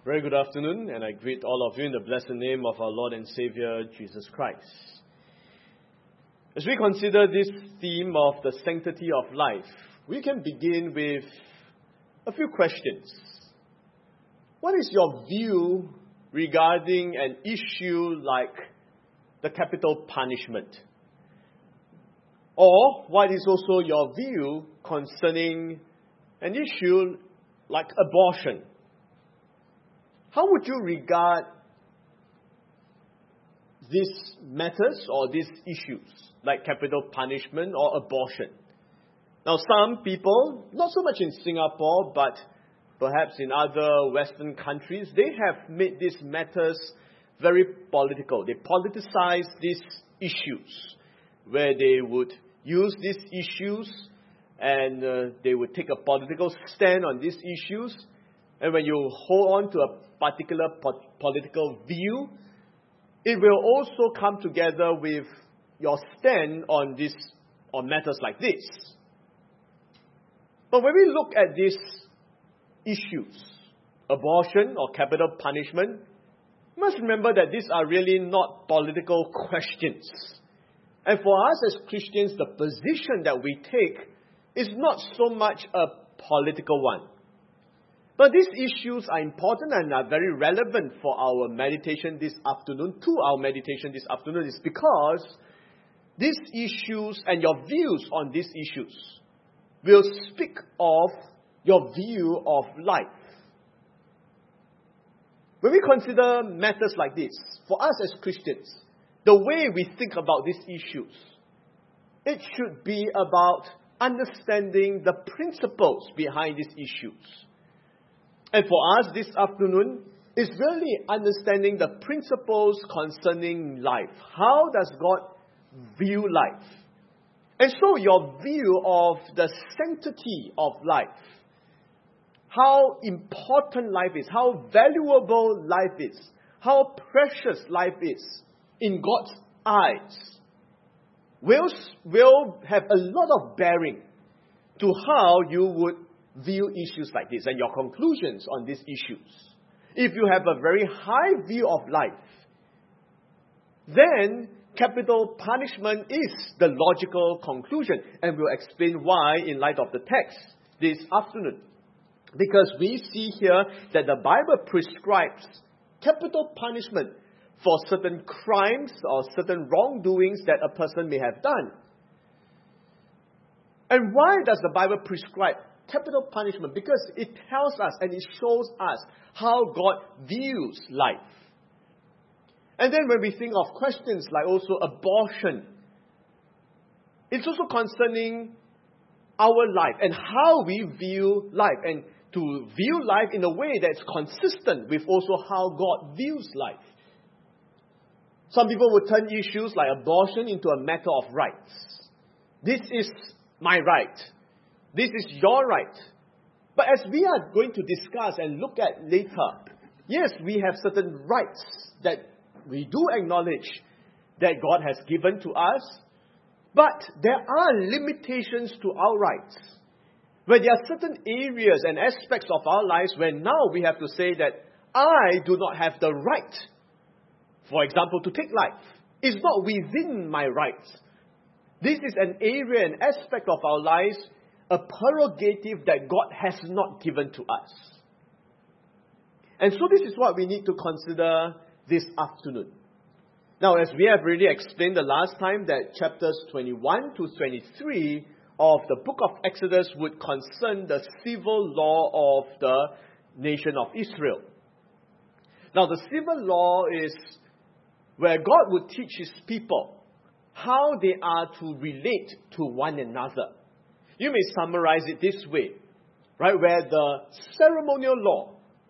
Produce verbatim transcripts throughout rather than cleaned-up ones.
Very good afternoon, and I greet all of you in the blessed name of our Lord and Savior, Jesus Christ. As we consider this theme of the sanctity of life, we can begin with a few questions. What is your view regarding an issue like the capital punishment? Or what is also your view concerning an issue like abortion? How would you regard these matters or these issues, like capital punishment or abortion? Now, some people, not so much in Singapore, but perhaps in other Western countries, they have made these matters very political. They politicize these issues, where they would use these issues and uh, they would take a political stand on these issues. And when you hold on to a particular po- political view, it will also come together with your stand on this, on matters like this. But when we look at these issues, abortion or capital punishment, you must remember that these are really not political questions. And for us as Christians, the position that we take is not so much a political one. But these issues are important and are very relevant for our meditation this afternoon, to our meditation this afternoon, is because these issues and your views on these issues will speak of your view of life. When we consider matters like this, for us as Christians, the way we think about these issues, it should be about understanding the principles behind these issues. And for us this afternoon, is really understanding the principles concerning life. How does God view life? And so your view of the sanctity of life, how important life is, how valuable life is, how precious life is in God's eyes, will, will have a lot of bearing to how you would view issues like this and your conclusions on these issues. If you have a very high view of life, then capital punishment is the logical conclusion. And we'll explain why in light of the text this afternoon. Because we see here that the Bible prescribes capital punishment for certain crimes or certain wrongdoings that a person may have done. And why does the Bible prescribe capital punishment? Because it tells us and it shows us how God views life. And then when we think of questions like also abortion, it's also concerning our life and how we view life, and to view life in a way that's consistent with also how God views life. Some people would turn issues like abortion into a matter of rights. This is my right. This is your right. But as we are going to discuss and look at later, yes, we have certain rights that we do acknowledge that God has given to us, but there are limitations to our rights. Where there are certain areas and aspects of our lives where now we have to say that I do not have the right, for example, to take life. It's not within my rights. This is an area, an aspect of our lives, a prerogative that God has not given to us. And so this is what we need to consider this afternoon. Now, as we have already explained the last time, that chapters twenty-one to twenty-three of the book of Exodus would concern the civil law of the nation of Israel. Now, the civil law is where God would teach His people how they are to relate to one another. You may summarize it this way, right? Where the ceremonial law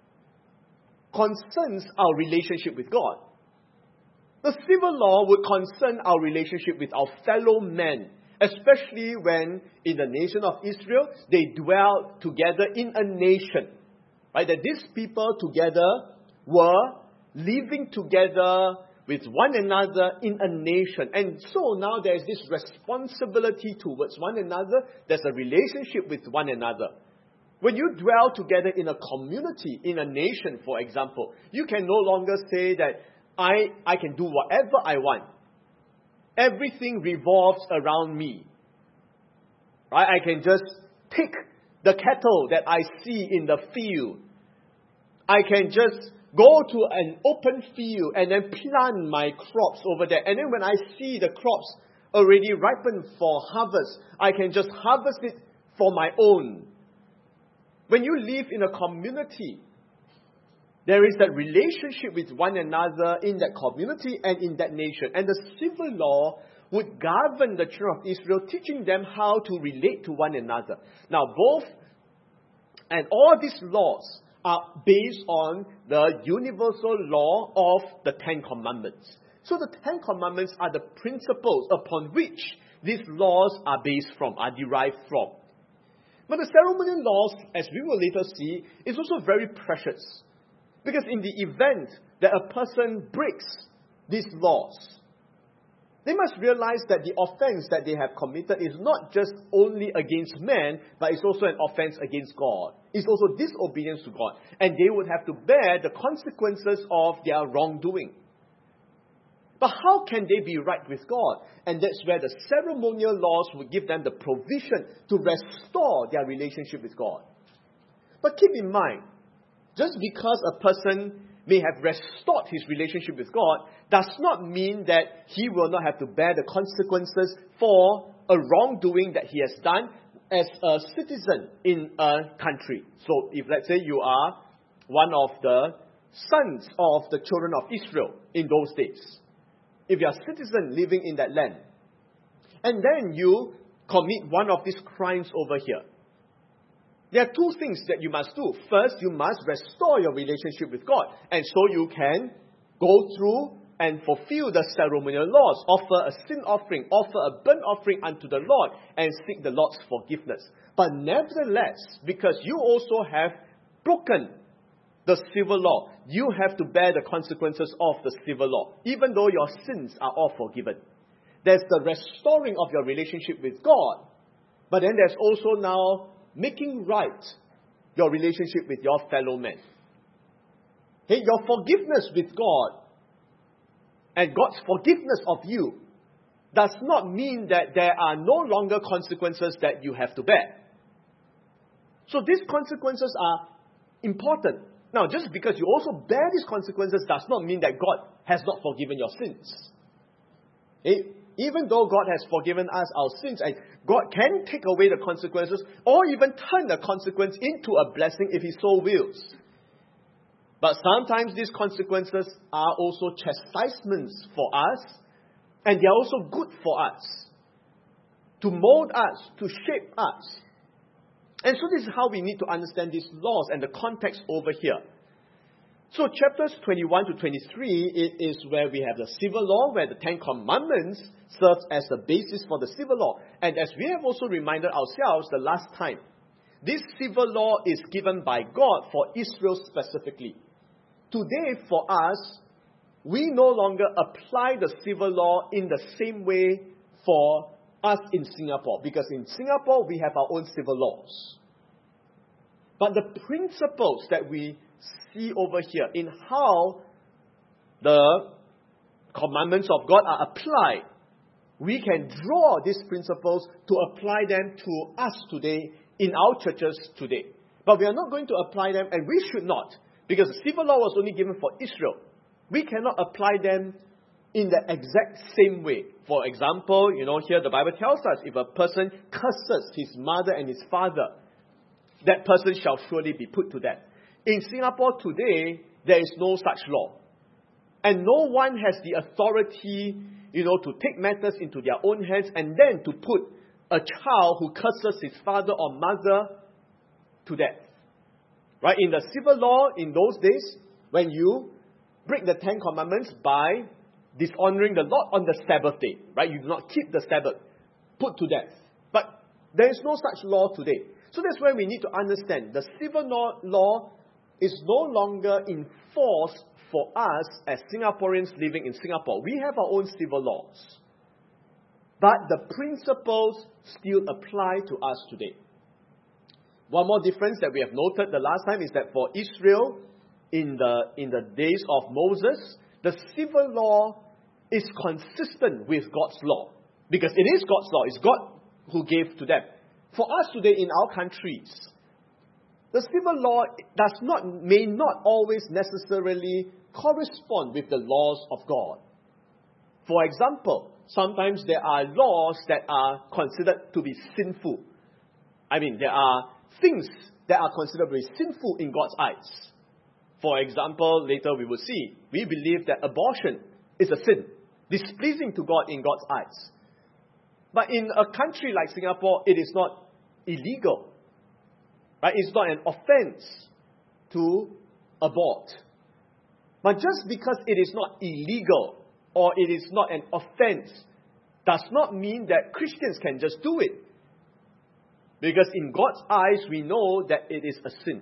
concerns our relationship with God. The civil law would concern our relationship with our fellow men, especially when in the nation of Israel, they dwelled together in a nation. Right? That these people together were living together with one another in a nation. And so now there is this responsibility towards one another. There's a relationship with one another. When you dwell together in a community, in a nation, for example, you can no longer say that I, I can do whatever I want. Everything revolves around me. Right? I can just pick the cattle that I see in the field. I can just go to an open field and then plant my crops over there. And then when I see the crops already ripened for harvest, I can just harvest it for my own. When you live in a community, there is that relationship with one another in that community and in that nation. And the civil law would govern the children of Israel, teaching them how to relate to one another. Now, both and all these laws are based on the universal law of the Ten Commandments. So the Ten Commandments are the principles upon which these laws are based from, are derived from. But the ceremonial laws, as we will later see, is also very precious. Because in the event that a person breaks these laws, they must realize that the offense that they have committed is not just only against man, but it's also an offense against God. It's also disobedience to God. And they would have to bear the consequences of their wrongdoing. But how can they be right with God? And that's where the ceremonial laws would give them the provision to restore their relationship with God. But keep in mind, just because a person may have restored his relationship with God does not mean that he will not have to bear the consequences for a wrongdoing that he has done as a citizen in a country. So if, let's say, you are one of the sons of the children of Israel in those days, if you are a citizen living in that land, and then you commit one of these crimes over here, there are two things that you must do. First, you must restore your relationship with God. And so you can go through and fulfill the ceremonial laws. Offer a sin offering, offer a burnt offering unto the Lord, and seek the Lord's forgiveness. But nevertheless, because you also have broken the civil law, you have to bear the consequences of the civil law, even though your sins are all forgiven. There's the restoring of your relationship with God, but then there's also now making right your relationship with your fellow men. Hey, your forgiveness with God and God's forgiveness of you does not mean that there are no longer consequences that you have to bear. So these consequences are important. Now, just because you also bear these consequences does not mean that God has not forgiven your sins. Hey, even though God has forgiven us our sins, and God can take away the consequences or even turn the consequence into a blessing if He so wills. But sometimes these consequences are also chastisements for us, and they are also good for us, to mold us, to shape us. And so this is how we need to understand these laws and the context over here. So chapters twenty-one to twenty-three it is where we have the civil law, where the Ten Commandments serves as the basis for the civil law. And as we have also reminded ourselves the last time, this civil law is given by God for Israel specifically. Today, for us, we no longer apply the civil law in the same way for us in Singapore, because in Singapore we have our own civil laws. But the principles that we see over here in how the commandments of God are applied, we can draw these principles to apply them to us today in our churches today. But we are not going to apply them, and we should not, because the civil law was only given for Israel. We cannot apply them in the exact same way. For example, you know, here the Bible tells us, if a person curses his mother and his father, that person shall surely be put to death. In Singapore today, there is no such law. And no one has the authority, you know, to take matters into their own hands and then to put a child who curses his father or mother to death. Right? In the civil law, in those days, when you break the Ten Commandments by dishonoring the Lord on the Sabbath day, right? You do not keep the Sabbath, put to death. But there is no such law today. So that's where we need to understand. The civil law, law is no longer in force for us as Singaporeans living in Singapore. We have our own civil laws. But the principles still apply to us today. One more difference that we have noted the last time is that for Israel, in the, in the days of Moses, the civil law is consistent with God's law. Because it is God's law. It's God who gave to them. For us today in our countries, the civil law does not, may not always necessarily correspond with the laws of God. For example, sometimes there are laws that are considered to be sinful. I mean, there are things that are considered to be sinful in God's eyes. For example, later we will see, we believe that abortion is a sin, displeasing to God in God's eyes. But in a country like Singapore, it is not illegal. Right? It's not an offense to abort. But just because it is not illegal or it is not an offense does not mean that Christians can just do it. Because in God's eyes, we know that it is a sin.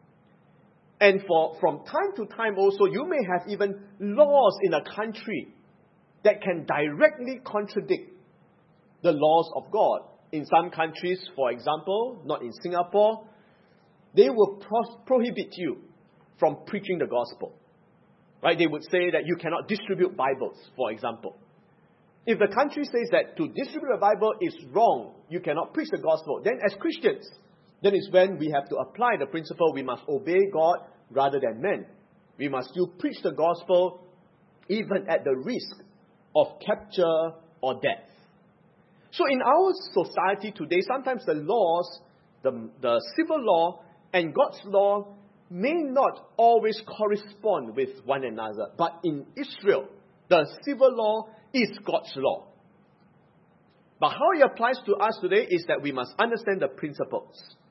And for from time to time also, you may have even laws in a country that can directly contradict the laws of God. In some countries, for example, not in Singapore, they will pro- prohibit you from preaching the gospel. Right? They would say that you cannot distribute Bibles, for example. If the country says that to distribute a Bible is wrong, you cannot preach the gospel, then as Christians, then is when we have to apply the principle we must obey God rather than men. We must still preach the gospel even at the risk of capture or death. So in our society today, sometimes the laws, the, the civil law and God's law may not always correspond with one another. But in Israel, the civil law is God's law. But how it applies to us today is that we must understand the principles.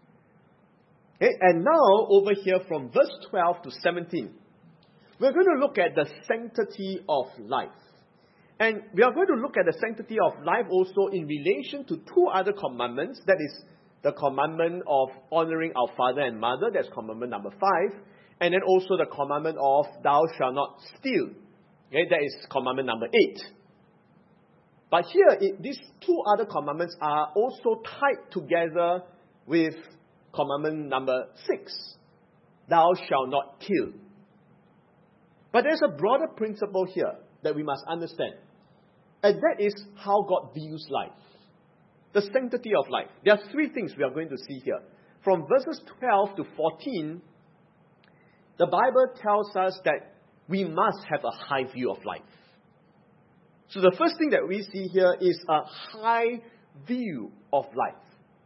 Okay? And now, over here from verse twelve to seventeen, we're going to look at the sanctity of life. And we are going to look at the sanctity of life also in relation to two other commandments. That is the commandment of honoring our father and mother. That's commandment number five. And then also the commandment of thou shalt not steal. Okay, that is commandment number eight. But here, it, these two other commandments are also tied together with commandment number six. Thou shalt not kill. But there's a broader principle here that we must understand. And that is how God views life. The sanctity of life. There are three things we are going to see here. From verses twelve to fourteen, the Bible tells us that we must have a high view of life. So the first thing that we see here is a high view of life.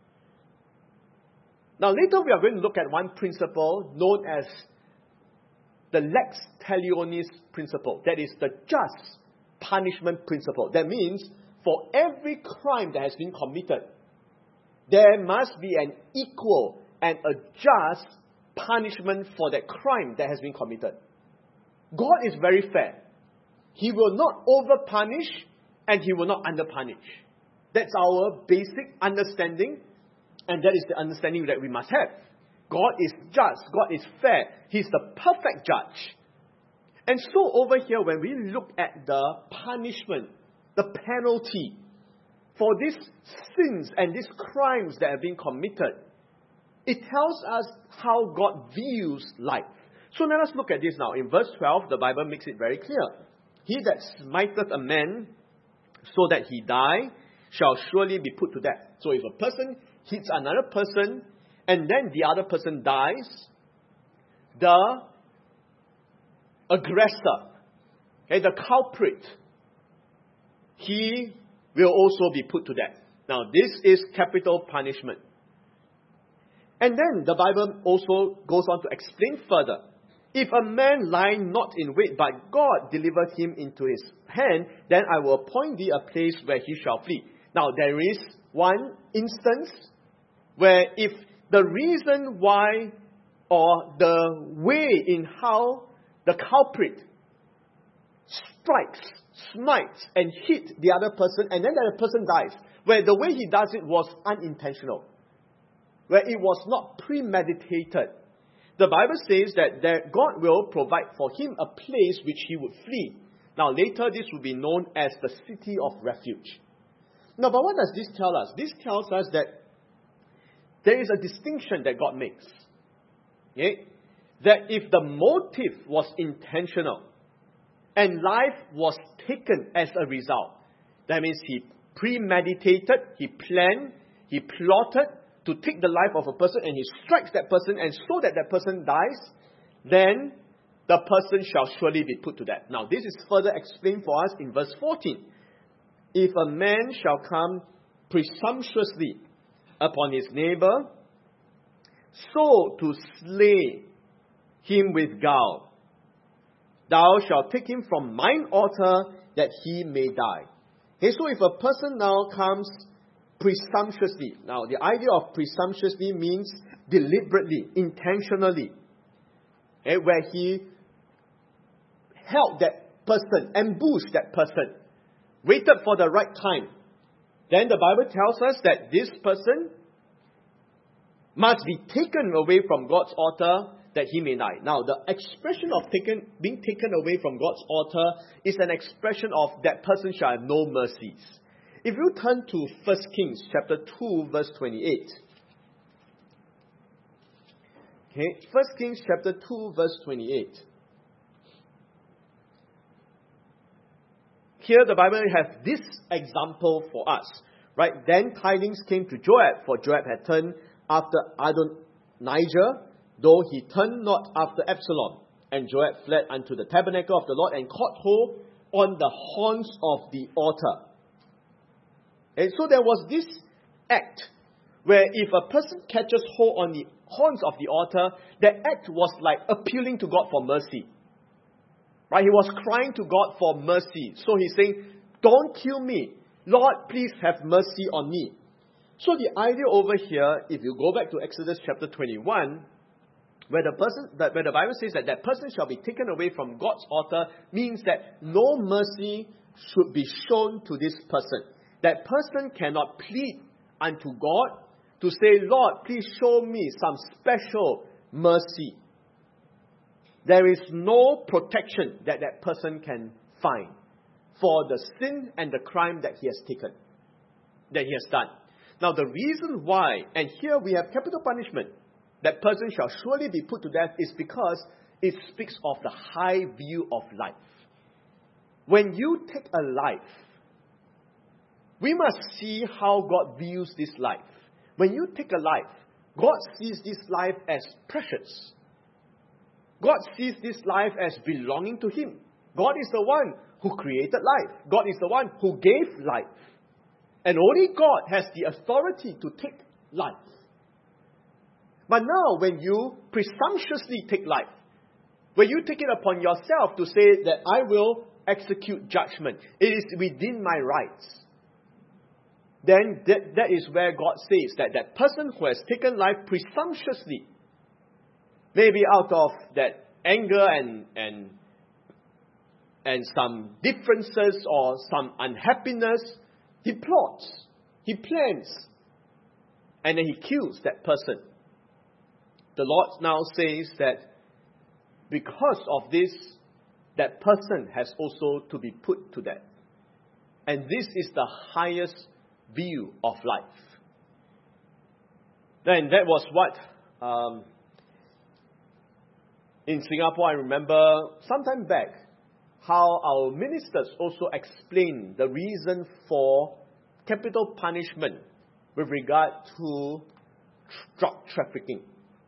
Now later we are going to look at one principle known as the lex talionis principle. That is the just punishment principle. That means for every crime that has been committed, there must be an equal and a just punishment for that crime that has been committed. God is very fair. He will not over-punish and He will not under-punish. That's our basic understanding, and that is the understanding that we must have. God is just. God is fair. He's the perfect judge. And so over here, when we look at the punishment, the penalty for these sins and these crimes that have been committed, it tells us how God views life. So let us look at this now. In verse twelve, the Bible makes it very clear. He that smiteth a man so that he die shall surely be put to death. So if a person hits another person and then the other person dies, the aggressor, okay, the culprit, he will also be put to death. Now this is capital punishment. And then the Bible also goes on to explain further. If a man lie not in wait, but God deliver him into his hand, then I will appoint thee a place where he shall flee. Now there is one instance where if the reason why or the way in how the culprit strikes, smites and hit the other person and then the other person dies, where the way he does it was unintentional, where it was not premeditated, the Bible says that there, God will provide for him a place which he would flee. Now later this will be known as the city of refuge. Now but what does this tell us? This tells us that there is a distinction that God makes. Okay? That if the motive was intentional and life was taken as a result, that means he premeditated, he planned, he plotted to take the life of a person and he strikes that person and so that that person dies, then the person shall surely be put to death. Now this is further explained for us in verse fourteen. If a man shall come presumptuously upon his neighbor, so to slay him with gall, thou shalt take him from mine altar that he may die. Okay, so if a person now comes presumptuously, now the idea of presumptuously means deliberately, intentionally, okay, where he held that person, ambushed that person, waited for the right time, then the Bible tells us that this person must be taken away from God's altar that he may die. Now, the expression of taken, being taken away from God's altar is an expression of that person shall have no mercies. If you turn to First Kings chapter two, verse twenty-eight. Okay, First Kings chapter two, verse twenty-eight. Here the Bible has this example for us. Right? Then tidings came to Joab, for Joab had turned after Adonijah, though he turned not after Absalom. And Joab fled unto the tabernacle of the Lord and caught hold on the horns of the altar. And so there was this act where if a person catches hold on the horns of the altar, that act was like appealing to God for mercy. Right? He was crying to God for mercy. So he's saying, don't kill me. Lord, please have mercy on me. So the idea over here, if you go back to Exodus chapter twenty-one, where the person, that where the Bible says that that person shall be taken away from God's altar, means that no mercy should be shown to this person. That person cannot plead unto God to say, Lord, please show me some special mercy. There is no protection that that person can find for the sin and the crime that he has taken, that he has done. Now the reason why, and here we have capital punishment, that person shall surely be put to death, is because it speaks of the high view of life. When you take a life, we must see how God views this life. When you take a life, God sees this life as precious. God sees this life as belonging to Him. God is the one who created life. God is the one who gave life. And only God has the authority to take life. But now when you presumptuously take life, when you take it upon yourself to say that I will execute judgment, it is within my rights, then that, that is where God says that that person who has taken life presumptuously, maybe out of that anger and, and, and some differences or some unhappiness, he plots, he plans, and then he kills that person. The Lord now says that because of this, that person has also to be put to death. And this is the highest view of life. Then that was what, um, in Singapore, I remember sometime back, how our ministers also explained the reason for capital punishment with regard to drug trafficking.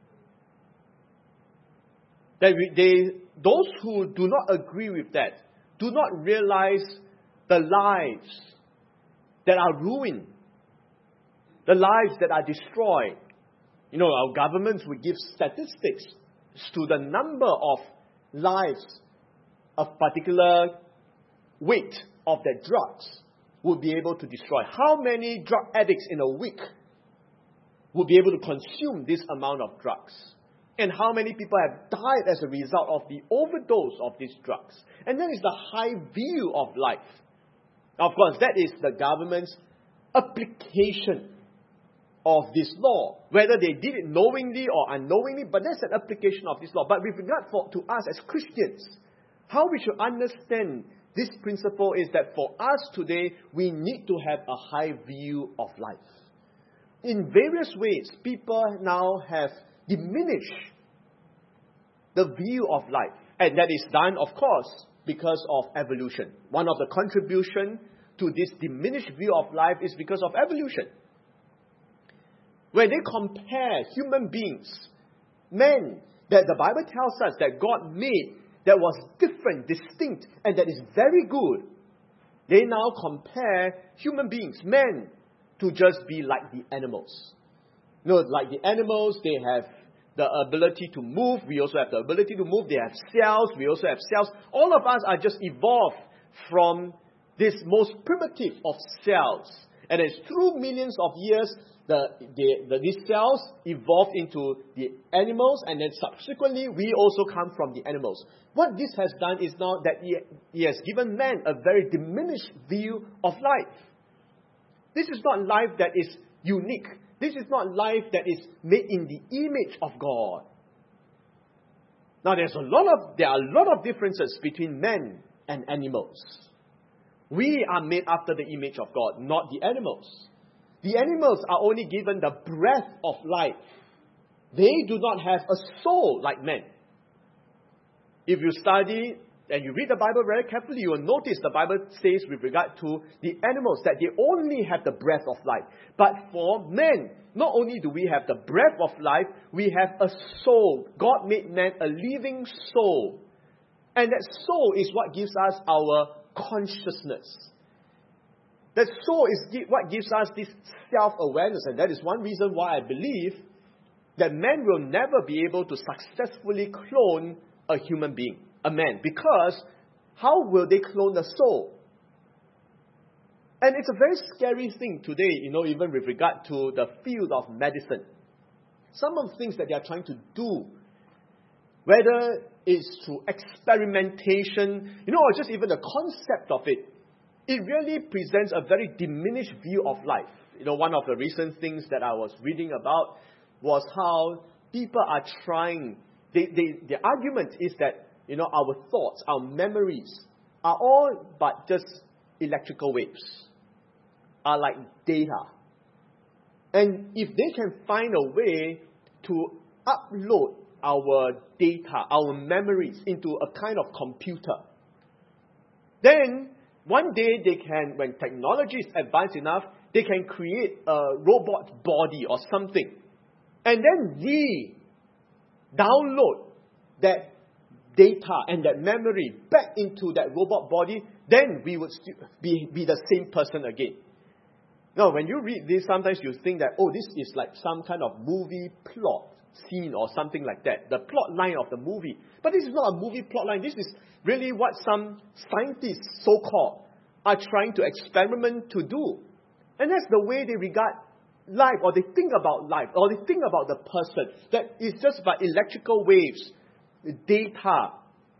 That we, they, those who do not agree with that do not realize the lives that are ruined, the lives that are destroyed. You know, our governments would give statistics to the number of lives of particular weight of their drugs would be able to destroy. How many drug addicts in a week would be able to consume this amount of drugs? And how many people have died as a result of the overdose of these drugs? And that is the high view of life. Of course, that is the government's application of this law. Whether they did it knowingly or unknowingly, but that's an application of this law. But with regard for, to us as Christians, how we should understand this principle is that for us today, we need to have a high view of life. in various ways, people now have diminished the view of life. And that is done, of course, because of evolution. One of the contributions to this diminished view of life is because of evolution. When they compare human beings, men, that the Bible tells us that God made that was different, distinct, and that is very good, they now compare human beings, men, to just be like the animals. You know, like the animals, they have the ability to move. We also have the ability to move. They have cells. We also have cells. All of us are just evolved from this most primitive of cells. And it's through millions of years, the, the, the, these cells evolved into the animals, and then subsequently, we also come from the animals. What this has done is now that he, he has given man a very diminished view of life. This is not life that is unique. This is not life that is made in the image of God. Now, there's a lot of there are a lot of differences between men and animals. We are made after the image of God, not the animals. The animals are only given the breath of life. They do not have a soul like men. If you study and you read the Bible very carefully, you will notice the Bible says with regard to the animals that they only have the breath of life. But for men, not only do we have the breath of life, we have a soul. God made man a living soul. And that soul is what gives us our consciousness. That soul is what gives us this self-awareness. And that is one reason why I believe that man will never be able to successfully clone a human being, a man. Because how will they clone the soul? And it's a very scary thing today, you know, even with regard to the field of medicine. Some of the things that they are trying to do, whether it's through experimentation, you know, or just even the concept of it, it really presents a very diminished view of life. You know, one of the recent things that I was reading about was how people are trying, they, they, the argument is that, you know, our thoughts, our memories are all but just electrical waves, are like data. And if they can find a way to upload our data, our memories into a kind of computer, then one day they can, when technology is advanced enough, they can create a robot body or something. And then we download that data and that memory back into that robot body, then we would still be, be the same person again. Now, when you read this, sometimes you think that, oh, this is like some kind of movie plot scene or something like that, the plot line of the movie. But this is not a movie plot line. This is really what some scientists, so-called, are trying to experiment to do. And that's the way they regard life, or they think about life, or they think about the person, that it's just by electrical waves, data.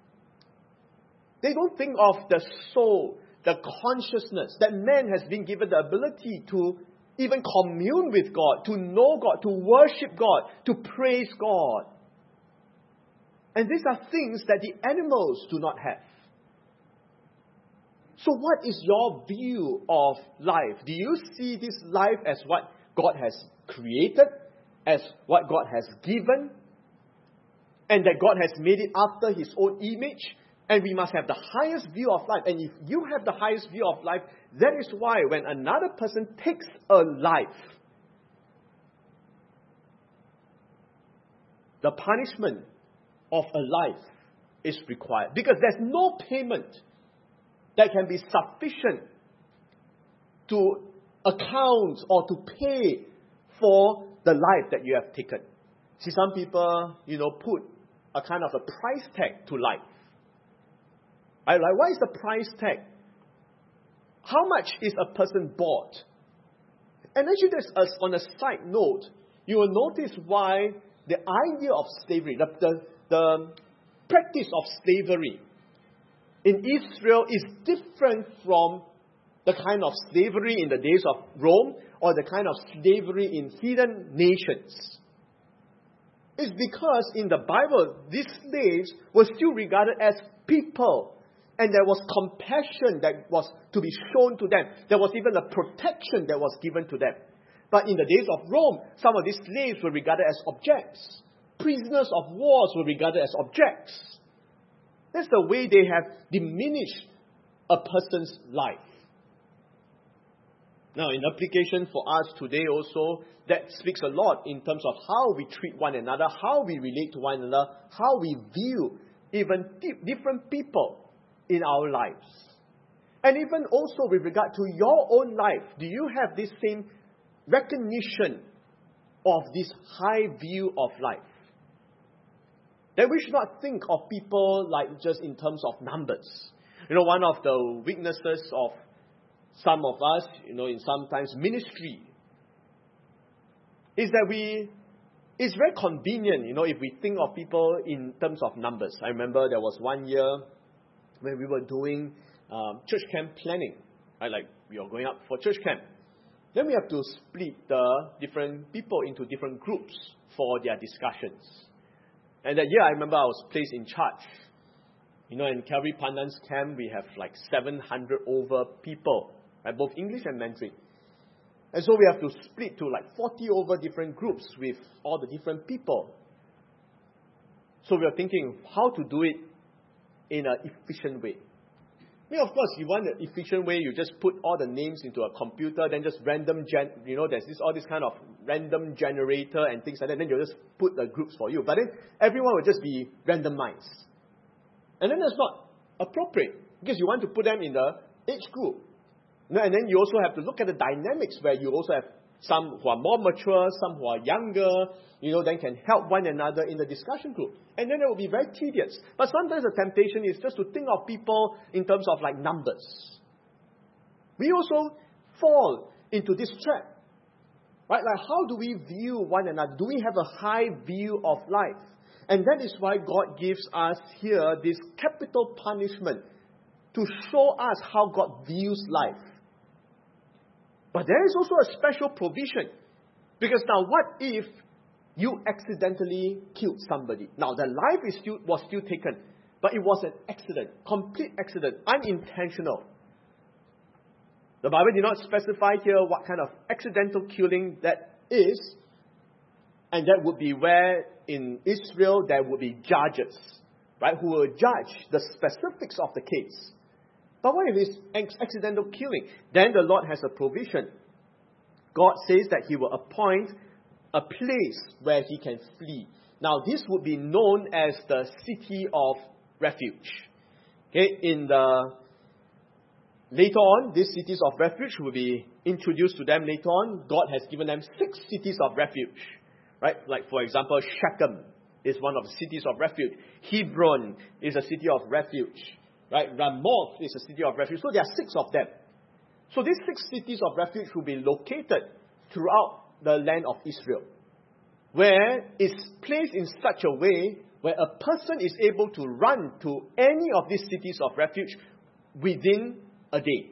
They don't think of the soul, the consciousness, that man has been given the ability to even commune with God, to know God, to worship God, to praise God. And these are things that the animals do not have. So what is your view of life? Do you see this life as what God has created, as what God has given, and that God has made it after His own image? And we must have the highest view of life. And if you have the highest view of life, that is why when another person takes a life, the punishment of a life is required. Because there's no payment that can be sufficient to account or to pay for the life that you have taken. See, some people, you know, put a kind of a price tag to life. I like, what is the price tag? How much is a person bought? And actually, there's a, on a side note, you will notice why the idea of slavery, the, the, the practice of slavery in Israel is different from the kind of slavery in the days of Rome or the kind of slavery in heathen nations. It's because in the Bible, these slaves were still regarded as people. And there was compassion that was to be shown to them. There was even a protection that was given to them. But in the days of Rome, some of these slaves were regarded as objects. Prisoners of wars were regarded as objects. That's the way they have diminished a person's life. Now, in application for us today also, that speaks a lot in terms of how we treat one another, how we relate to one another, how we view even di- different people in our lives. And even also with regard to your own life, do you have this same recognition of this high view of life? That we should not think of people like just in terms of numbers. You know, one of the weaknesses of some of us, you know, in sometimes ministry, is that we, it's very convenient, you know, if we think of people in terms of numbers. I remember there was one year when we were doing um, church camp planning, right? Like we are going up for church camp. Then we have to split the different people into different groups for their discussions. And that year I remember I was placed in charge. You know, in Calvary Pandan's camp, we have like seven hundred over people, right? Both English and Mandarin. And so we have to split to like forty over different groups with all the different people. So we are thinking how to do it in an efficient way. I mean, of course, you want an efficient way, you just put all the names into a computer, then just random, gen- you know, there's this all this kind of random generator and things like that, then you'll just put the groups for you. But then everyone will just be randomized. And then that's not appropriate, because you want to put them in the age group. And then you also have to look at the dynamics where you also have some who are more mature, some who are younger, you know, then can help one another in the discussion group. And then it will be very tedious. But sometimes the temptation is just to think of people in terms of like numbers. We also fall into this trap. Right? Like, how do we view one another? Do we have a high view of life? And that is why God gives us here this capital punishment to show us how God views life. But there is also a special provision. Because now what if you accidentally killed somebody? Now the life is still, was still taken, but it was an accident, complete accident, unintentional. The Bible did not specify here what kind of accidental killing that is. And that would be where in Israel there would be judges, right, who will judge the specifics of the case. But what if it's accidental killing? Then the Lord has a provision. God says that He will appoint a place where he can flee. Now, this would be known as the city of refuge. Okay, in the later on, these cities of refuge will be introduced to them later on. God has given them six cities of refuge, right? Like for example, Shechem is one of the cities of refuge. Hebron is a city of refuge. Right? Ramoth is a city of refuge. So there are six of them. So these six cities of refuge will be located throughout the land of Israel, where it's placed in such a way where a person is able to run to any of these cities of refuge within a day.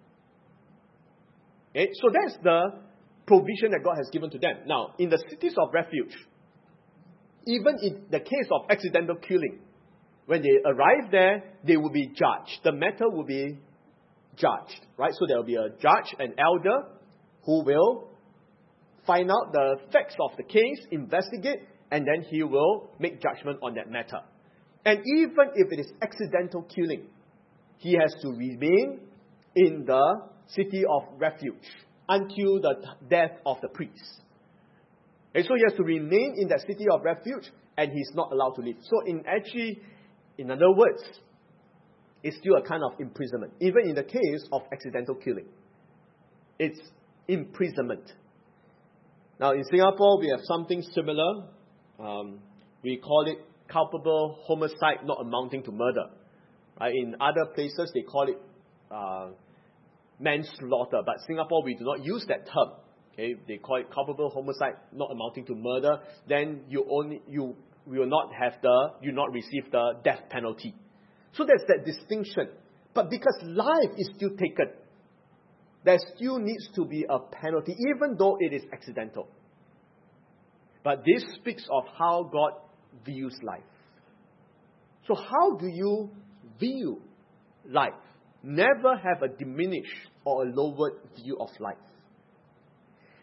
Okay? So that's the provision that God has given to them. Now, in the cities of refuge, even in the case of accidental killing, when they arrive there, they will be judged. The matter will be judged, right? So there will be a judge, an elder, who will find out the facts of the case, investigate, and then he will make judgment on that matter. And even if it is accidental killing, he has to remain in the city of refuge until the death of the priest. And so he has to remain in that city of refuge, and he's not allowed to leave. So in actually, in other words, it's still a kind of imprisonment. Even in the case of accidental killing, it's imprisonment. Now in Singapore, we have something similar. Um, we call it culpable homicide not amounting to murder. Right? In other places, they call it uh, manslaughter. But Singapore, we do not use that term. Okay? They call it culpable homicide not amounting to murder. Then you only you will not have the you not receive the death penalty. So there's that distinction. But because life is still taken, there still needs to be a penalty, even though it is accidental. But this speaks of how God views life. So how do you view life? Never have a diminished or a lowered view of life.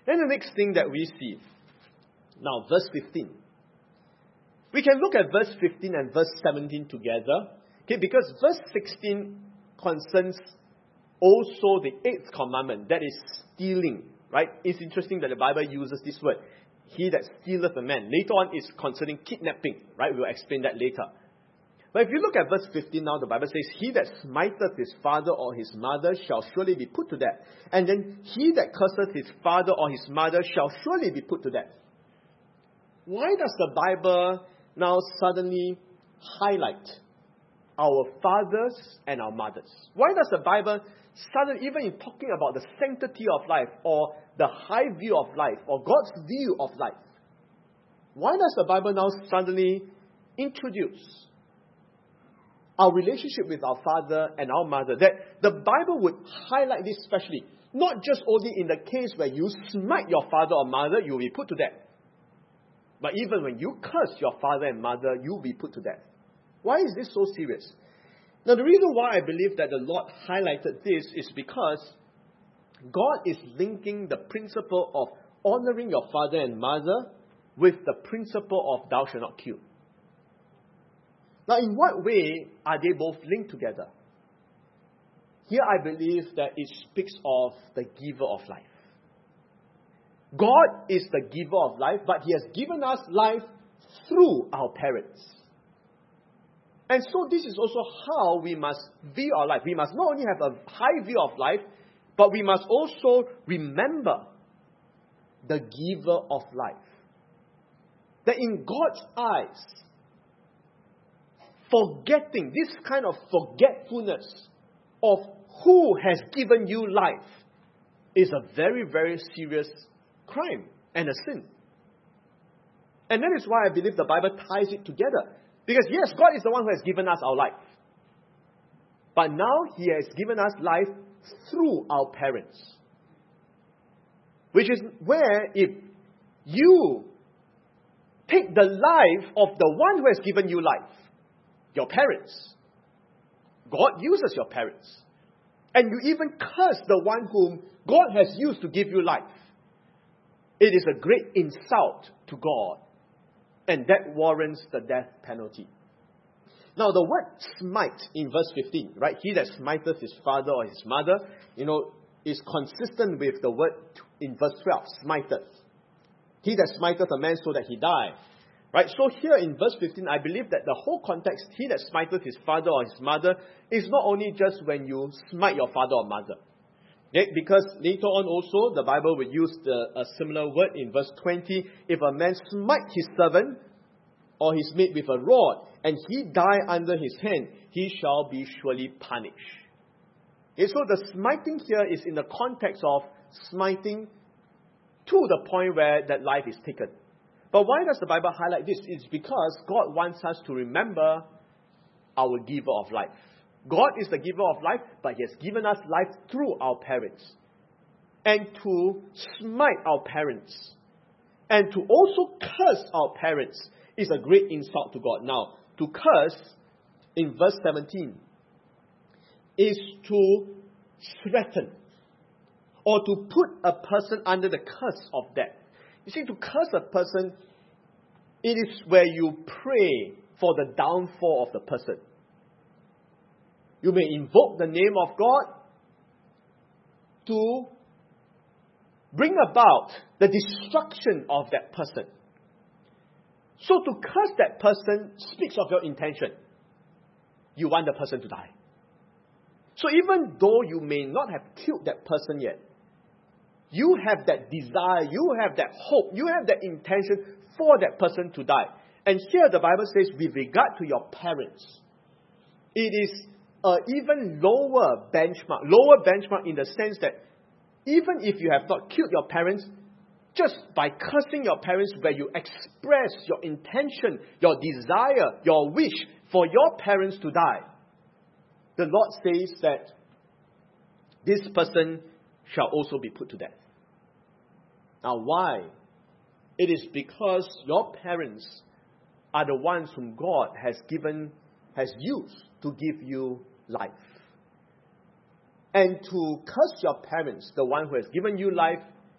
Then the next thing that we see, now verse fifteen. We can look at verse fifteen and verse seventeen together, okay, because verse sixteen concerns also the eighth commandment, that is stealing, right? It's interesting that the Bible uses this word, he that stealeth a man. Later on is concerning kidnapping, right? We'll explain that later. But if you look at verse fifteen now, the Bible says, he that smiteth his father or his mother shall surely be put to death. And then, he that curseth his father or his mother shall surely be put to death. Why does the Bible now suddenly highlight our fathers and our mothers? Why does the Bible suddenly, even in talking about the sanctity of life, or the high view of life, or God's view of life, why does the Bible now suddenly introduce our relationship with our father and our mother? That the Bible would highlight this especially, not just only in the case where you smite your father or mother, you will be put to death. But even when you curse your father and mother, you will be put to death. Why is this so serious? Now, the reason why I believe that the Lord highlighted this is because God is linking the principle of honoring your father and mother with the principle of thou shalt not kill. Now, in what way are they both linked together? Here I believe that it speaks of the giver of life. God is the giver of life, but He has given us life through our parents. And so this is also how we must view our life. We must not only have a high view of life, but we must also remember the giver of life. That in God's eyes, forgetting, this kind of forgetfulness of who has given you life is a very, very serious crime and a sin. And that is why I believe the Bible ties it together. Because yes, God is the one who has given us our life. But now He has given us life through our parents. Which is where if you take the life of the one who has given you life, your parents, God uses your parents, and you even curse the one whom God has used to give you life, it is a great insult to God. And that warrants the death penalty. Now, the word smite in verse fifteen, right? He that smiteth his father or his mother, you know, is consistent with the word in verse twelve, smiteth. He that smiteth a man so that he die. Right? So here in verse fifteen, I believe that the whole context, he that smiteth his father or his mother, is not only just when you smite your father or mother. Okay? Because later on also, the Bible will use the, a similar word in verse twenty. If a man smite his servant or his maid with a rod, and he die under his hand, he shall be surely punished. Okay? So the smiting here is in the context of smiting to the point where that life is taken. But why does the Bible highlight this? It's because God wants us to remember our giver of life. God is the giver of life, but He has given us life through our parents. And to smite our parents, and to also curse our parents, is a great insult to God. Now, to curse, in verse seventeen, is to threaten, or to put a person under the curse of death. You see, to curse a person, it is where you pray for the downfall of the person. You may invoke the name of God to bring about the destruction of that person. So to curse that person speaks of your intention. You want the person to die. So even though you may not have killed that person yet, you have that desire, you have that hope, you have that intention for that person to die. And here the Bible says, with regard to your parents, it is an even lower benchmark. Lower benchmark in the sense that even if you have not killed your parents, just by cursing your parents, where you express your intention, your desire, your wish for your parents to die, the Lord says that this person shall also be put to death. Now why? It is because your parents are the ones whom God has given, has used to give you life. And to curse your parents, the one who has given you life,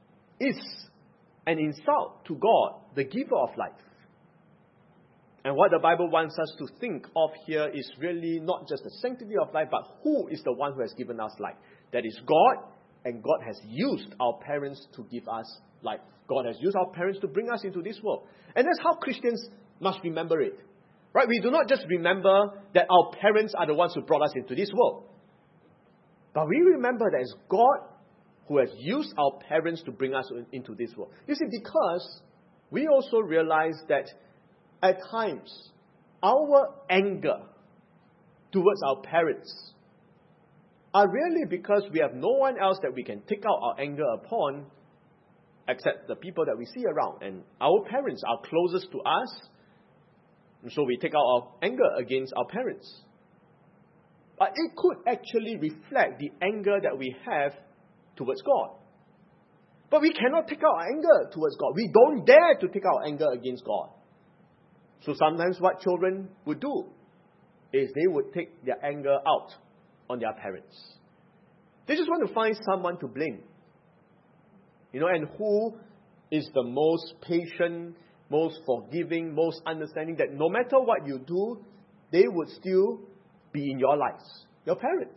is an insult to God, the giver of life. And what the Bible wants us to think of here is really not just the sanctity of life, but who is the one who has given us life. That is God, and God has used our parents to give us life. God has used our parents to bring us into this world. And that's how Christians must remember it. Right? We do not just remember that our parents are the ones who brought us into this world. But we remember that it's God who has used our parents to bring us into this world. You see, because we also realize that at times, our anger towards our parents are really because we have no one else that we can take out our anger upon except the people that we see around. And our parents are closest to us, and so we take out our anger against our parents. But it could actually reflect the anger that we have towards God. But we cannot take out our anger towards God. We don't dare to take our anger against God. So sometimes what children would do is they would take their anger out on their parents. They just want to find someone to blame. You know, and who is the most patient, most forgiving, most understanding, that no matter what you do, they would still be in your lives. Your parents.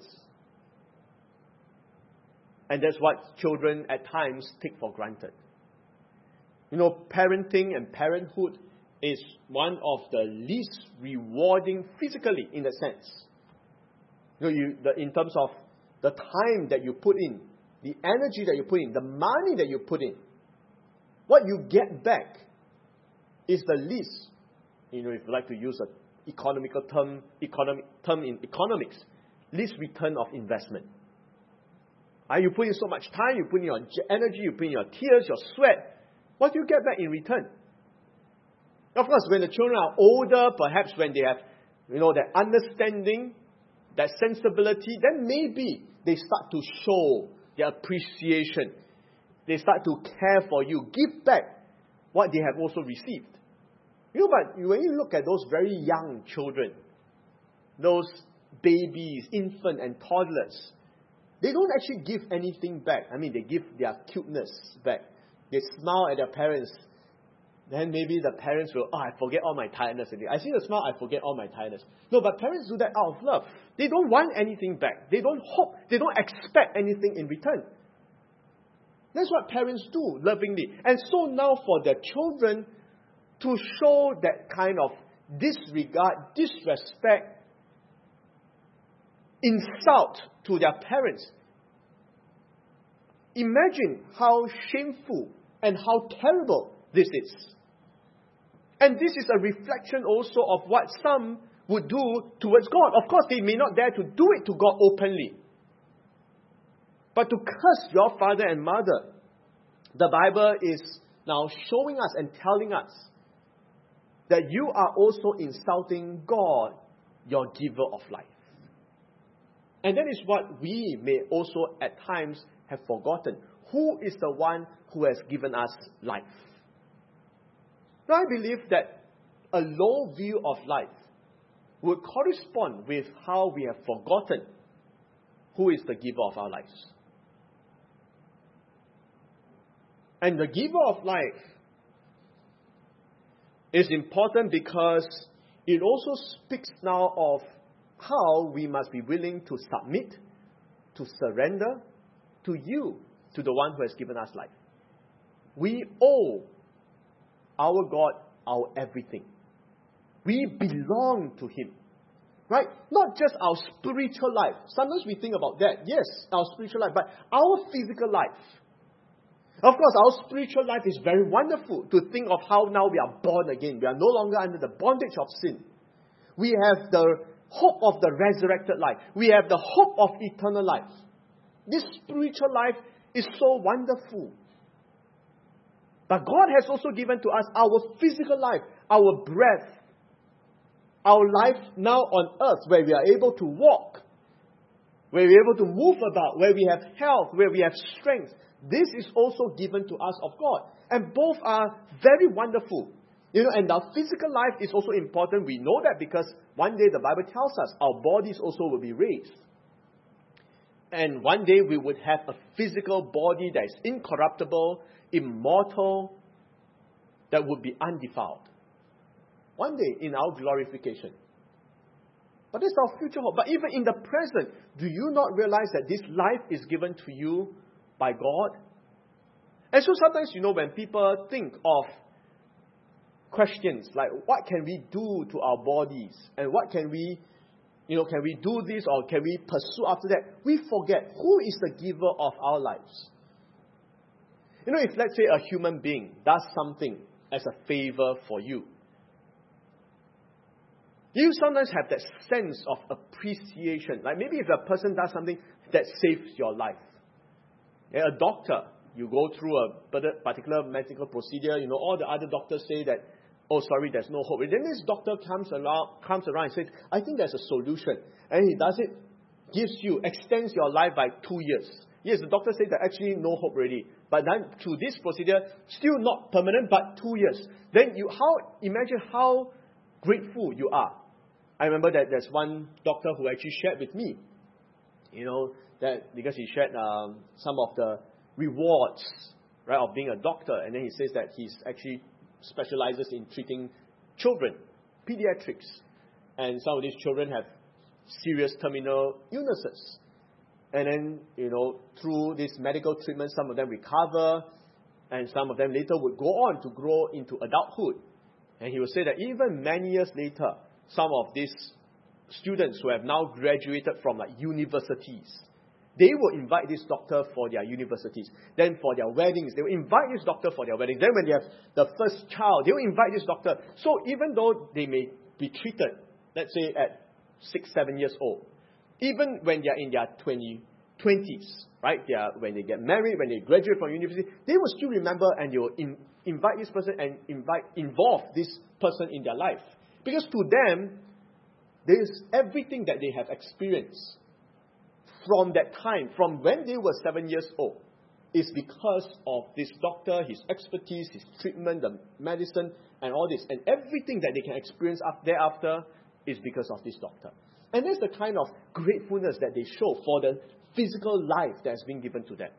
And that's what children at times take for granted. You know, parenting and parenthood is one of the least rewarding physically, in a sense. You know, you, the, in terms of the time that you put in, the energy that you put in, the money that you put in, what you get back is the least, you know, if you like to use an economical term, economic term in economics, least return of investment. Uh, you put in so much time, you put in your energy, you put in your tears, your sweat. What do you get back in return? Of course, when the children are older, perhaps when they have, you know, that understanding, that sensibility, then maybe they start to show their appreciation. They start to care for you, give back what they have also received. You know, but when you look at those very young children, those babies, infant and toddlers, they don't actually give anything back. I mean, they give their cuteness back. They smile at their parents. Then maybe the parents will, oh, I forget all my tiredness. I see the smile, I forget all my tiredness. No, but parents do that out of love. They don't want anything back. They don't hope, they don't expect anything in return. That's what parents do, lovingly. And so now for their children to show that kind of disregard, disrespect, insult to their parents. Imagine how shameful and how terrible this is. And this is a reflection also of what some would do towards God. Of course, they may not dare to do it to God openly. But to curse your father and mother, the Bible is now showing us and telling us that you are also insulting God, your giver of life. And that is what we may also at times have forgotten. Who is the one who has given us life? Now, I believe that a low view of life would correspond with how we have forgotten who is the giver of our lives. And the giver of life is important because it also speaks now of how we must be willing to submit, to surrender, to yield to the one who has given us life. We owe our God our everything. We belong to Him. Right? Not just our spiritual life. Sometimes we think about that. Yes, our spiritual life, but our physical life. Of course, our spiritual life is very wonderful to think of how now we are born again. We are no longer under the bondage of sin. We have the hope of the resurrected life. We have the hope of eternal life. This spiritual life is so wonderful. But God has also given to us our physical life, our breath, our life now on earth, where we are able to walk, where we are able to move about, where we have health, where we have strength. This is also given to us of God. And both are very wonderful. You know, and our physical life is also important. We know that because one day the Bible tells us our bodies also will be raised. And one day we would have a physical body that is incorruptible, immortal, that would be undefiled. One day in our glorification. But that's our future hope. But even in the present, do you not realize that this life is given to you by God? And so sometimes, you know, when people think of questions like, what can we do to our bodies? And what can we, you know, can we do this or can we pursue after that? We forget who is the giver of our lives. You know, if let's say a human being does something as a favor for you, you sometimes have that sense of appreciation. Like maybe if a person does something that saves your life. Yeah, a doctor, you go through a particular medical procedure, you know, all the other doctors say that, oh, sorry, there's no hope. And then this doctor comes around, comes around and says, I think there's a solution. And he does it, gives you, extends your life by two years. Yes, the doctor said that actually no hope already. But then through this procedure, still not permanent, but two years. Then you, how, imagine how grateful you are. I remember that there's one doctor who actually shared with me, you know, that because he shared um, some of the rewards, right, of being a doctor. And then he says that he's actually specializes in treating children, pediatrics. And some of these children have serious terminal illnesses. And then, you know, through this medical treatment, some of them recover, and some of them later would go on to grow into adulthood. And he would say that even many years later, some of these students who have now graduated from like universities, they will invite this doctor for their universities. Then for their weddings, they will invite this doctor for their weddings. Then when they have the first child, they will invite this doctor. So even though they may be treated, let's say at six, seven years old, even when they are in their twenties, right? They are, when they get married, when they graduate from university, they will still remember and they will in, invite this person and invite, involve this person in their life. Because to them, there is everything that they have experienced from that time, from when they were seven years old, is because of this doctor, his expertise, his treatment, the medicine, and all this. And everything that they can experience thereafter is because of this doctor. And that's the kind of gratefulness that they show for the physical life that has been given to them.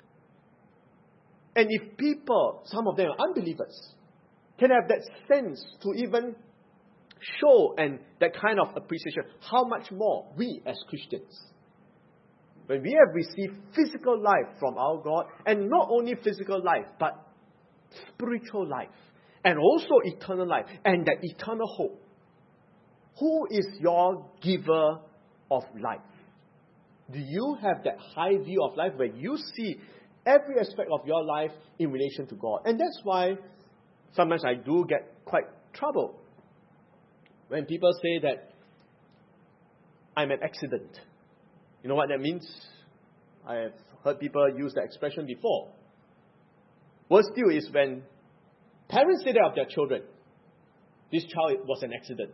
And if people, some of them are unbelievers, can have that sense to even show and that kind of appreciation, how much more we as Christians, when we have received physical life from our God, and not only physical life, but spiritual life, and also eternal life, and that eternal hope. Who is your giver of life? Do you have that high view of life where you see every aspect of your life in relation to God? And that's why sometimes I do get quite troubled when people say that I'm an accident. You know what that means? I have heard people use that expression before. Worse still is when parents say that of their children. This child was an accident.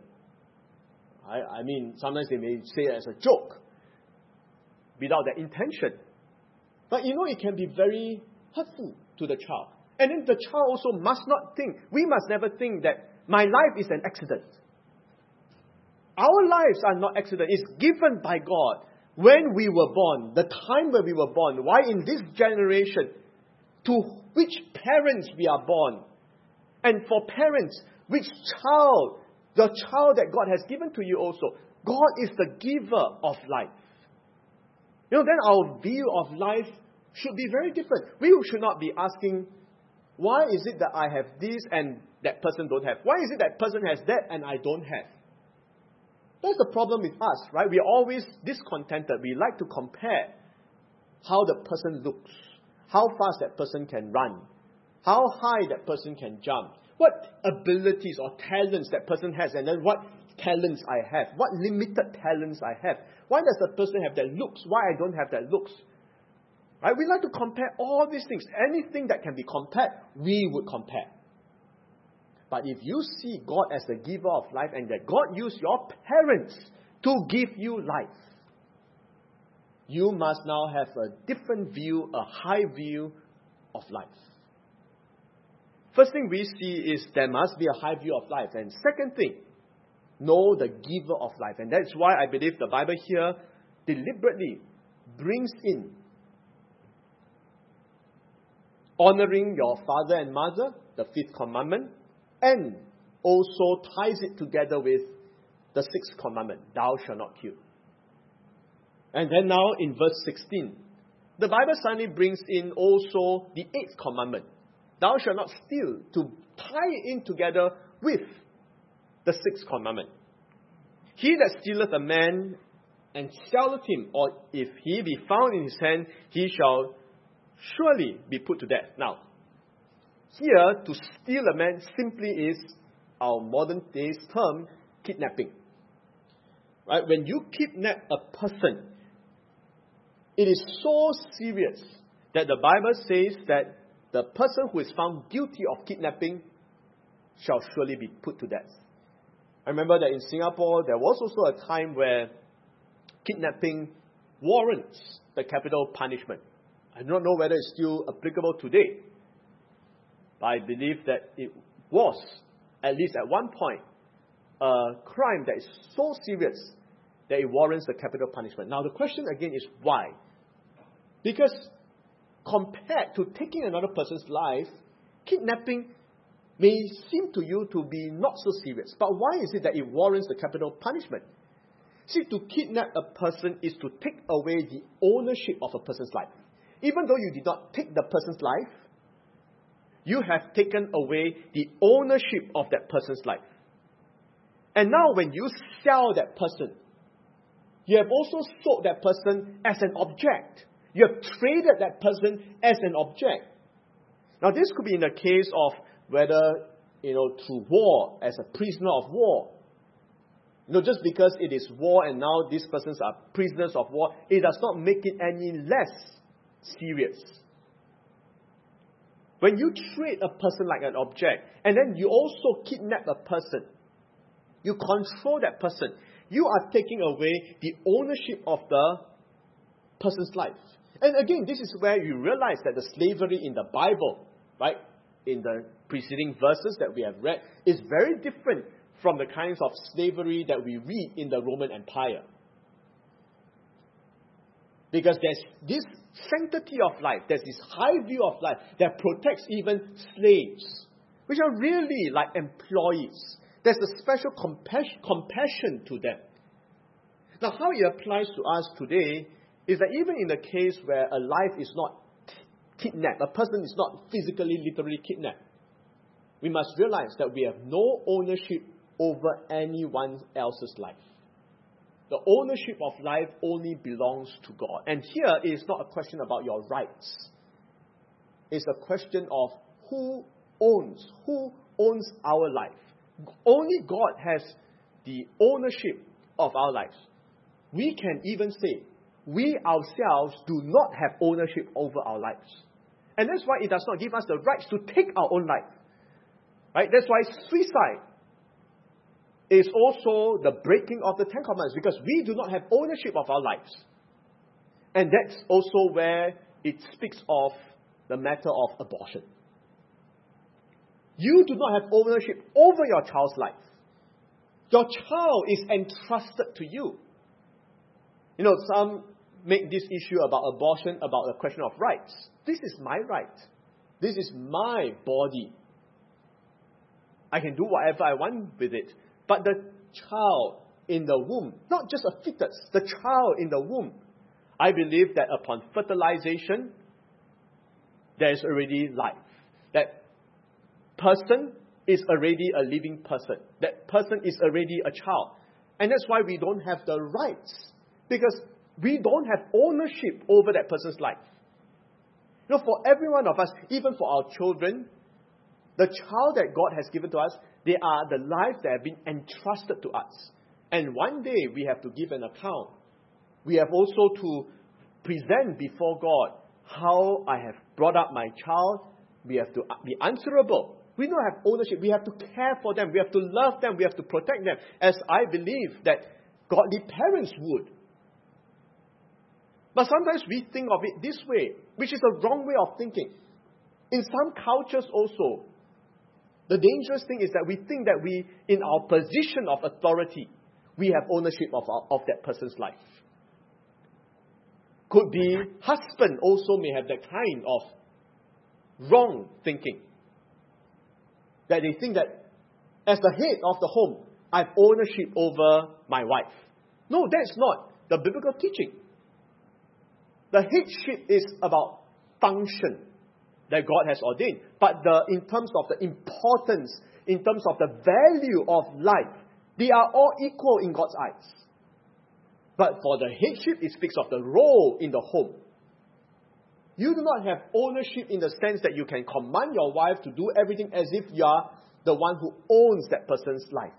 I, I mean, sometimes they may say it as a joke, without that intention. But you know, it can be very hurtful to the child. And then the child also must not think, we must never think that my life is an accident. Our lives are not accident. It's given by God when we were born, the time when we were born, why in this generation, to which parents we are born. And for parents, which child, the child that God has given to you also. God is the giver of life. You know, then our view of life should be very different. We should not be asking, why is it that I have this and that person don't have? Why is it that person has that and I don't have? That's the problem with us, right? We are always discontented. We like to compare how the person looks, how fast that person can run, how high that person can jump, what abilities or talents that person has, and then what talents I have, what limited talents I have. Why does the person have that looks? Why I don't have that looks? Right? We like to compare all these things. Anything that can be compared, we would compare. But if you see God as the giver of life and that God used your parents to give you life, you must now have a different view, a high view of life. First thing we see is there must be a high view of life. And second thing, know the giver of life. And that's why I believe the Bible here deliberately brings in honoring your father and mother, the fifth commandment, and also ties it together with the sixth commandment, thou shalt not kill. And then now in verse sixteen, the Bible suddenly brings in also the eighth commandment, thou shalt not steal, to tie it in together with the sixth commandment. He that stealeth a man and selleth him, or if he be found in his hand, he shall surely be put to death. Now, here, to steal a man simply is our modern day's term, kidnapping. Right? When you kidnap a person, it is so serious that the Bible says that the person who is found guilty of kidnapping shall surely be put to death. I remember that in Singapore, there was also a time where kidnapping warrants the capital punishment. I do not know whether it's still applicable today, but I believe that it was, at least at one point, a crime that is so serious that it warrants the capital punishment. Now the question again is why? Because compared to taking another person's life, kidnapping may seem to you to be not so serious. But why is it that it warrants the capital punishment? See, to kidnap a person is to take away the ownership of a person's life. Even though you did not take the person's life, you have taken away the ownership of that person's life. And now when you sell that person, you have also sold that person as an object. You have traded that person as an object. Now this could be in the case of whether, you know, through war, as a prisoner of war. You know, just because it is war and now these persons are prisoners of war, it does not make it any less serious. When you treat a person like an object, and then you also kidnap a person, you control that person, you are taking away the ownership of the person's life. And again, this is where you realize that the slavery in the Bible, right, in the preceding verses that we have read, is very different from the kinds of slavery that we read in the Roman Empire. Because there's this sanctity of life, there's this high view of life that protects even slaves, which are really like employees. There's a special compassion, compassion to them. Now, how it applies to us today is that even in the case where a life is not kidnapped, a person is not physically, literally kidnapped, we must realize that we have no ownership over anyone else's life. The ownership of life only belongs to God. And here it is not a question about your rights. It's a question of who owns, who owns our life. Only God has the ownership of our lives. We can even say, we ourselves do not have ownership over our lives. And that's why it does not give us the rights to take our own life. Right? That's why suicide is also the breaking of the Ten Commandments, because we do not have ownership of our lives. And that's also where it speaks of the matter of abortion. You do not have ownership over your child's life. Your child is entrusted to you. You know, some make this issue about abortion about a question of rights. This is my right. This is my body. I can do whatever I want with it. But the child in the womb, not just a fetus, the child in the womb, I believe that upon fertilization, there is already life. That person is already a living person. That person is already a child. And that's why we don't have the rights. Because we don't have ownership over that person's life. You know, for every one of us, even for our children, the child that God has given to us, they are the lives that have been entrusted to us. And one day we have to give an account. We have also to present before God how I have brought up my child. We have to be answerable. We don't have ownership. We have to care for them. We have to love them. We have to protect them, as I believe that godly parents would. But sometimes we think of it this way, which is a wrong way of thinking. In some cultures also, the dangerous thing is that we think that we, in our position of authority, we have ownership of, our, of that person's life. Could be husband also may have that kind of wrong thinking. That they think that as the head of the home, I have ownership over my wife. No, that's not the biblical teaching. The headship is about function that God has ordained. But the, in terms of the importance, in terms of the value of life, they are all equal in God's eyes. But for the headship, it speaks of the role in the home. You do not have ownership in the sense that you can command your wife to do everything as if you are the one who owns that person's life.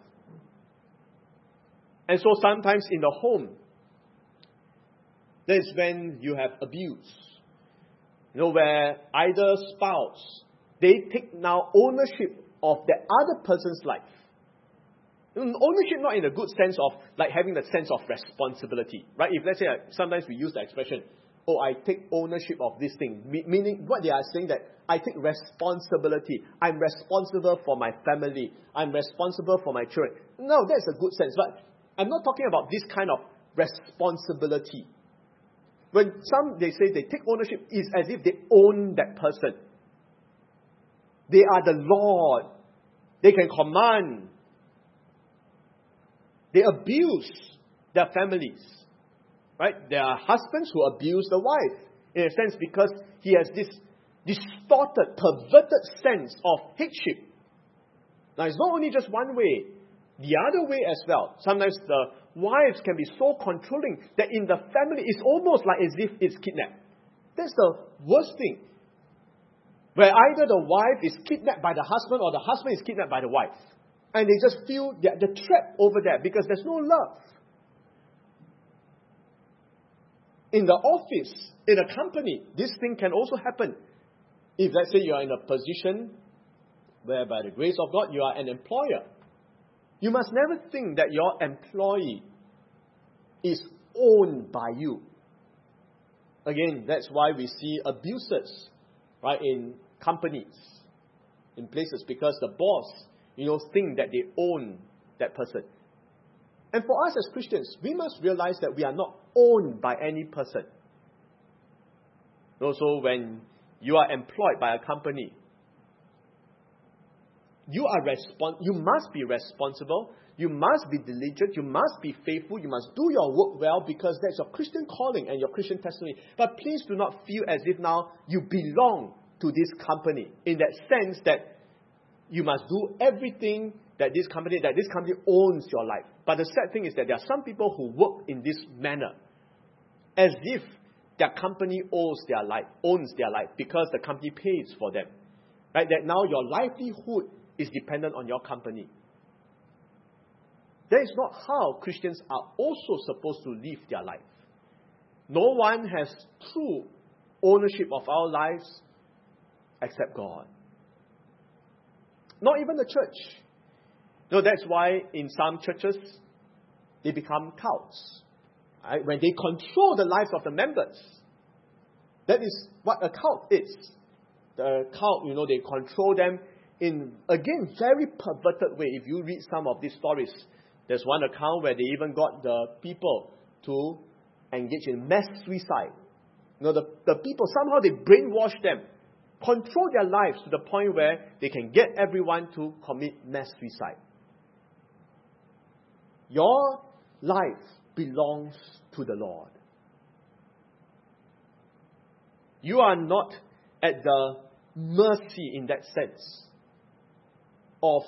And so sometimes in the home, that is when you have abuse. You know, where either spouse, they take now ownership of that other person's life. Ownership not in a good sense of like having the sense of responsibility. Right? If let's say like, sometimes we use the expression, oh, I take ownership of this thing. Me- meaning what they are saying that I take responsibility. I'm responsible for my family. I'm responsible for my children. No, that's a good sense. But I'm not talking about this kind of responsibility. When some, they say they take ownership, it's as if they own that person. They are the Lord. They can command. They abuse their families. Right? There are husbands who abuse the wife, in a sense, because he has this distorted, perverted sense of headship. Now, it's not only just one way. The other way as well. Sometimes the wives can be so controlling that in the family, it's almost like as if it's kidnapped. That's the worst thing. Where either the wife is kidnapped by the husband or the husband is kidnapped by the wife. And they just feel they're, they're trapped over there because there's no love. In the office, in a company, this thing can also happen. If, let's say, you are in a position where, by the grace of God, you are an employer. You must never think that your employee is owned by you. Again, that's why we see abuses, right, in companies, in places, because the boss, you know, think that they own that person. And for us as Christians, we must realize that we are not owned by any person. Also, when you are employed by a company, you are respon- you must be responsible, you must be diligent, you must be faithful, you must do your work well because that's your Christian calling and your Christian testimony. But please do not feel as if now you belong to this company in that sense that you must do everything that this company, that this company owns your life. But the sad thing is that there are some people who work in this manner as if their company owns their life, owns their life because the company pays for them. Right? That now your livelihood is dependent on your company. That is not how Christians are also supposed to live their life. No one has true ownership of our lives except God. Not even the church. No, that's why in some churches, they become cults. Right? When they control the lives of the members. That is what a cult is. The cult, you know, they control them in, again, very perverted way. If you read some of these stories, there's one account where they even got the people to engage in mass suicide. You know, the, the people, somehow they brainwash them, control their lives to the point where they can get everyone to commit mass suicide. Your life belongs to the Lord. You are not at the mercy in that sense of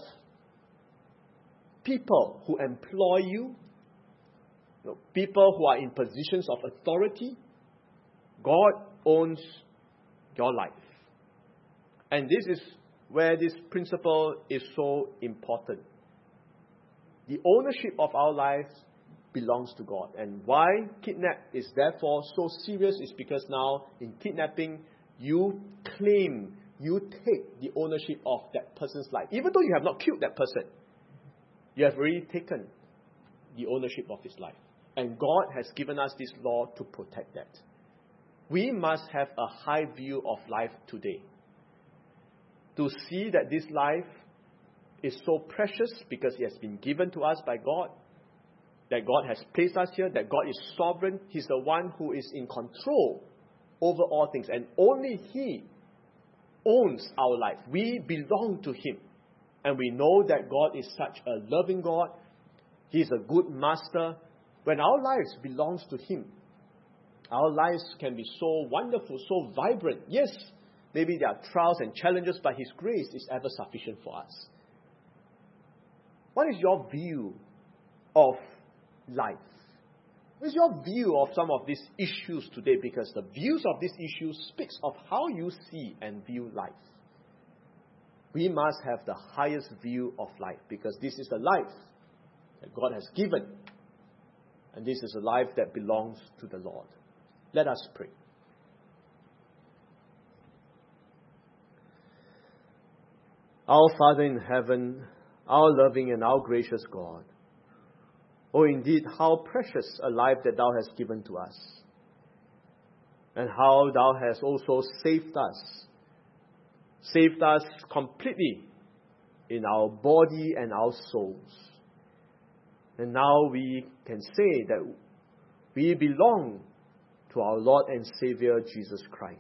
people who employ you, you know, people who are in positions of authority. God owns your life. And this is where this principle is so important. The ownership of our lives belongs to God. And why kidnap is therefore so serious is because now in kidnapping, you claim, you take the ownership of that person's life. Even though you have not killed that person, you have already taken the ownership of his life. And God has given us this law to protect that. We must have a high view of life today. To see that this life is so precious because it has been given to us by God. That God has placed us here. That God is sovereign. He's the one who is in control over all things. And only He owns our life. We belong to Him. And we know that God is such a loving God. He is a good master. When our lives belongs to Him, our lives can be so wonderful, so vibrant. Yes, maybe there are trials and challenges, but His grace is ever sufficient for us. What is your view of life? What is your view of some of these issues today? Because the views of these issues speaks of how you see and view life. We must have the highest view of life, because this is a life that God has given. And this is a life that belongs to the Lord. Let us pray. Our Father in heaven, our loving and our gracious God, oh, indeed, how precious a life that Thou hast given to us, and how Thou hast also saved us, saved us completely in our body and our souls. And now we can say that we belong to our Lord and Savior Jesus Christ.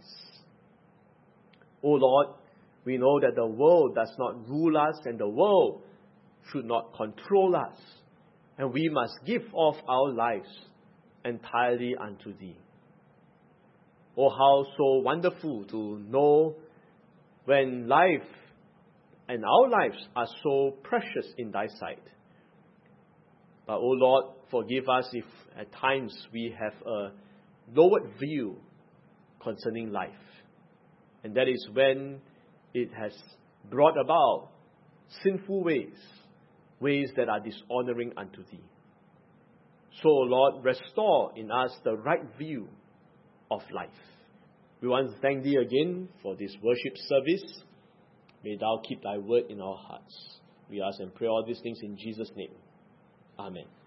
O Lord, we know that the world does not rule us, and the world should not control us. And we must give off our lives entirely unto Thee. Oh, how so wonderful to know when life and our lives are so precious in Thy sight. But, oh Lord, forgive us if at times we have a lowered view concerning life. And that is when it has brought about sinful ways, ways that are dishonoring unto Thee. So, Lord, restore in us the right view of life. We want to thank Thee again for this worship service. May Thou keep Thy word in our hearts. We ask and pray all these things in Jesus' name. Amen.